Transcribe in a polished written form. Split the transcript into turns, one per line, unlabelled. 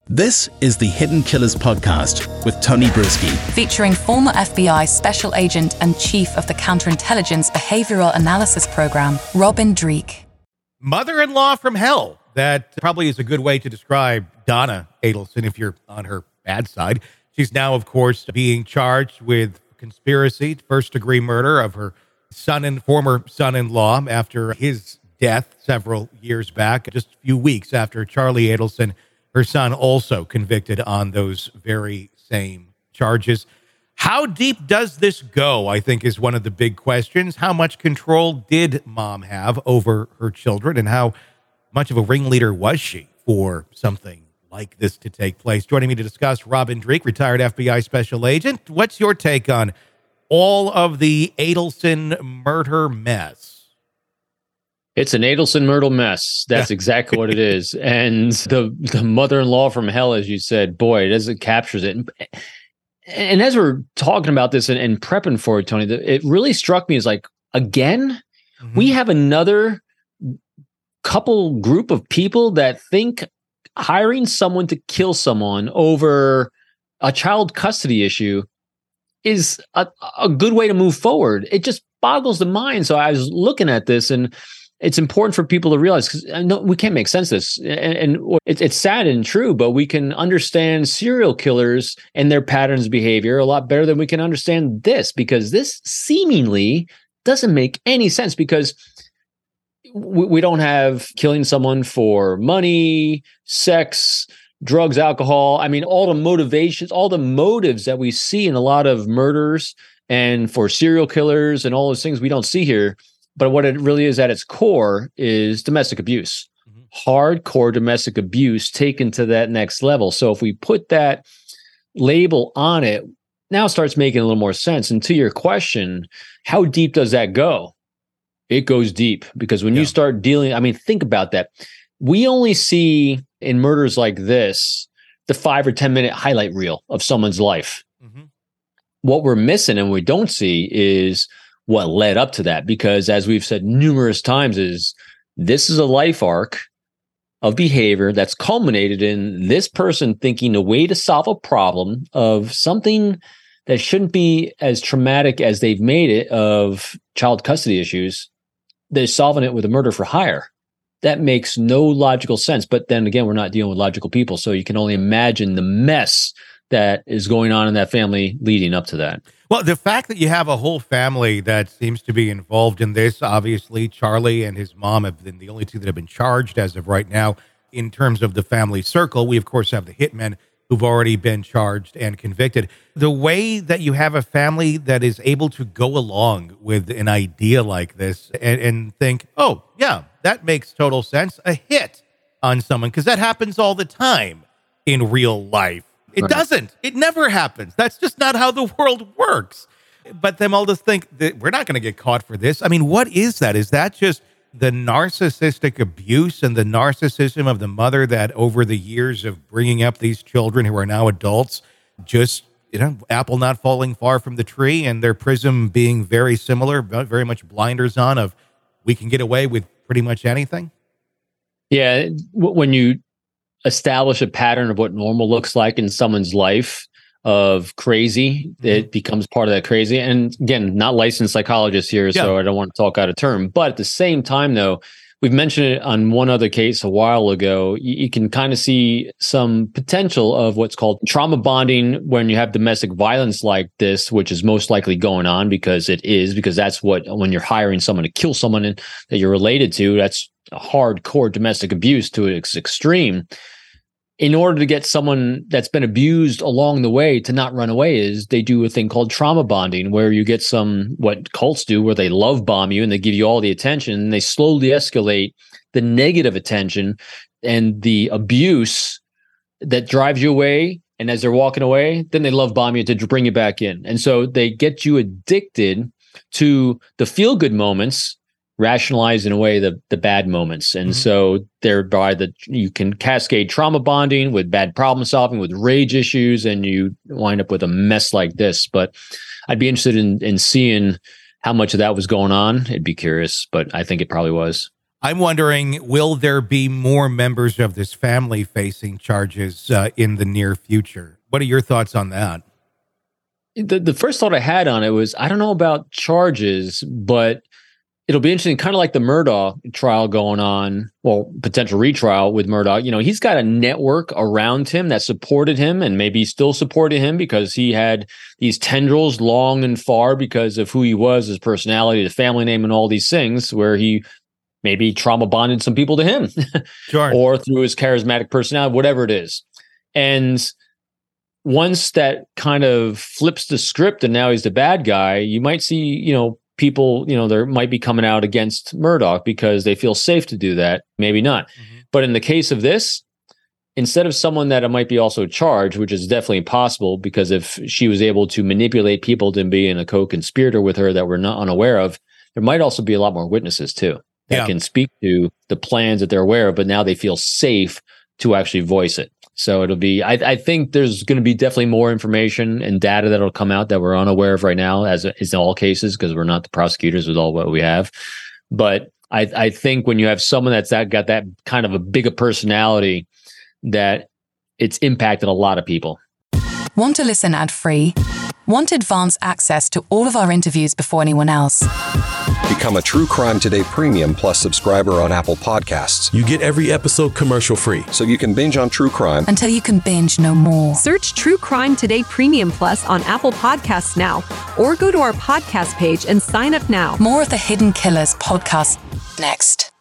This is the Hidden Killers podcast with Tony Brueski.
Featuring former FBI Special Agent and Chief of the Counterintelligence Behavioral Analysis Program, Robin Dreeke.
Mother-in-law from hell. That probably is a good way to describe Donna Adelson if you're on her bad side. She's now, of course, being charged with conspiracy, first-degree murder of her son and former son-in-law after his death several years back, just a few weeks after Charlie Adelson, her son, also convicted on those very same charges. How deep does this go, I think, is one of the big questions. How much control did mom have over her children, and how much of a ringleader was she for something like this to take place? Joining me to discuss, Robin Dreeke, retired FBI special agent. What's your take on all of the Adelson murder mess?
It's an Adelson murder mess. That's exactly what it is. And the mother-in-law from hell, as you said, boy, it captures it. And as we're talking about this and prepping for it, Tony, it really struck me as like, again, we have another group of people that think hiring someone to kill someone over a child custody issue is a good way to move forward. It just boggles the mind. So I was looking at this, and it's important for people to realize, because we can't make sense of this. And it's sad and true, but we can understand serial killers and their patterns of behavior a lot better than we can understand this, because this seemingly doesn't make any sense, because we don't have killing someone for money, sex, drugs, alcohol. I mean, all the motivations, all the motives that we see in a lot of murders and for serial killers and all those things we don't see here. But what it really is at its core is domestic abuse, hardcore domestic abuse taken to that next level. So if we put that label on it, now it starts making a little more sense. And to your question, how deep does that go? It goes deep, because when you start dealing, I mean, think about that. We only see in murders like this, the 5 or 10 minute highlight reel of someone's life. What we're missing and we don't see is what led up to that, because as we've said numerous times, this is a life arc of behavior that's culminated in this person thinking a way to solve a problem of something that shouldn't be as traumatic as they've made it, of child custody issues. They're solving it with a murder for hire. That makes no logical sense. But then again, we're not dealing with logical people, so you can only imagine the mess that is going on in that family leading up to that.
Well, the fact that you have a whole family that seems to be involved in this, obviously, Charlie and his mom have been the only two that have been charged as of right now in terms of the family circle. We, of course, have the hitmen who've already been charged and convicted. The way that you have a family that is able to go along with an idea like this and think, oh, yeah, that makes total sense, a hit on someone, because that happens all the time in real life. It doesn't. It never happens. That's just not how the world works. But them all just think that we're not going to get caught for this. I mean, what is that? Is that just the narcissistic abuse and the narcissism of the mother that over the years of bringing up these children who are now adults, just, apple not falling far from the tree and their prism being very similar, but very much blinders on of we can get away with pretty much anything?
Yeah. When you establish a pattern of what normal looks like in someone's life of crazy, it becomes part of that crazy. And again, not licensed psychologist here, so I don't want to talk out of term. But at the same time, though, we've mentioned it on one other case a while ago. You can kind of see some potential of what's called trauma bonding when you have domestic violence like this, which is most likely going on because that's what, when you're hiring someone to kill someone that you're related to, that's hardcore domestic abuse to its extreme. In order to get someone that's been abused along the way to not run away, is they do a thing called trauma bonding, where you get what cults do, where they love bomb you and they give you all the attention, and they slowly escalate the negative attention and the abuse that drives you away. And as they're walking away, then they love bomb you to bring you back in. And so they get you addicted to the feel good moments, rationalize in a way the bad moments. And so thereby you can cascade trauma bonding with bad problem solving, with rage issues, and you wind up with a mess like this. But I'd be interested in seeing how much of that was going on. I'd be curious, but I think it probably was.
I'm wondering, will there be more members of this family facing charges in the near future? What are your thoughts on that?
The first thought I had on it was, I don't know about charges, but it'll be interesting, kind of like the Murdaugh trial going on, well, potential retrial with Murdaugh. You know, he's got a network around him that supported him and maybe still supported him because he had these tendrils long and far because of who he was, his personality, the family name, and all these things, where he maybe trauma bonded some people to him.
Sure.
Or through his charismatic personality, whatever it is. And once that kind of flips the script and now he's the bad guy, you might see, you know, people, you know, there might be coming out against Murdaugh because they feel safe to do that. Maybe not. Mm-hmm. But in the case of this, instead of someone that might be also charged, which is definitely possible, because if she was able to manipulate people to be in a co-conspirator with her that we're not unaware of, there might also be a lot more witnesses too that can speak to the plans that they're aware of, but now they feel safe to actually voice it. So it'll be, I think there's going to be definitely more information and data that'll come out that we're unaware of right now, as is in all cases, because we're not the prosecutors with all what we have. But I think when you have someone that's got that kind of a bigger personality, that it's impacted a lot of people.
Want to listen ad-free? Want advanced access to all of our interviews before anyone else?
Become a True Crime Today Premium Plus subscriber on Apple Podcasts.
You get every episode commercial-free.
So you can binge on true crime
until you can binge no more.
Search True Crime Today Premium Plus on Apple Podcasts now, or go to our podcast page and sign up now.
More of the Hidden Killers podcast next.